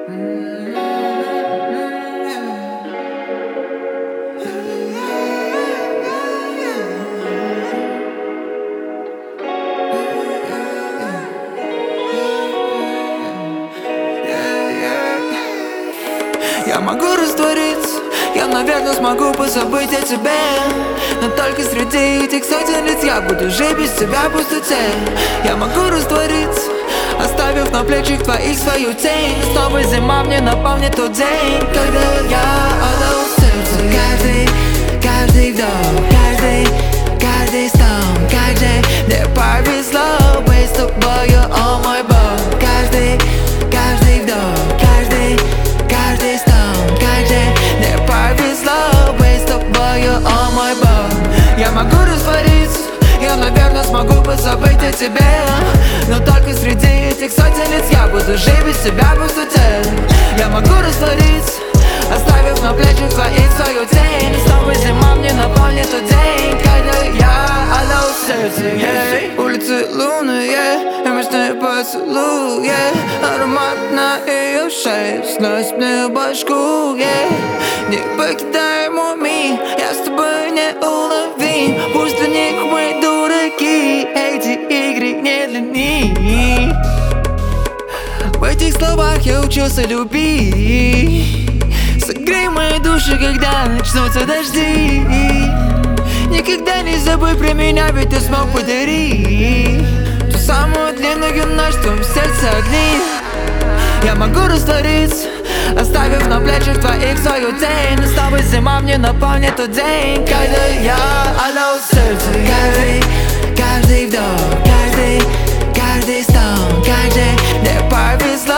Я могу раствориться, я, наверное, смогу позабыть о тебе, но только среди этих сотен лиц я буду жить без тебя в пустоте. Я могу раствориться, оставив на плечах твоих свою тень. Снова зима мне напомнит тот день, когда я отдал сердце. Каждый вдох, каждый стон, как же мне повезло быть с тобою, о мой Бог. Каждый вдох, каждый стон, как же мне повезло быть с тобою, о мой Бог. Я могу раствориться, я, наверное, смогу позабыть о тебе, но только среди этих сотен лиц я буду жить без тебя в пустоте. Я могу раствориться, оставив на плечах твоих свою тень. И снова зима мне напомнит тот день, когда я отдал сердце. Улицы лунные, эмоциональные поцелуи, аромат на ее шее, сносит мне башку. Не покидай мой мир, я с тобой не уловим. Пусть для них мы дураки, эти игры не для них. В этих словах я учился любить. Согрей мои души, когда начнутся дожди. Никогда не забудь про меня, ведь ты смог подарить ту самую длинную ночь, в твоем сердце огни. Я могу раствориться, оставив на плечах твоих свою тень. Но снова зима мне напомнит тот день, когда я отдал сердце. Каждый вдох, каждый стон, как же мне повезло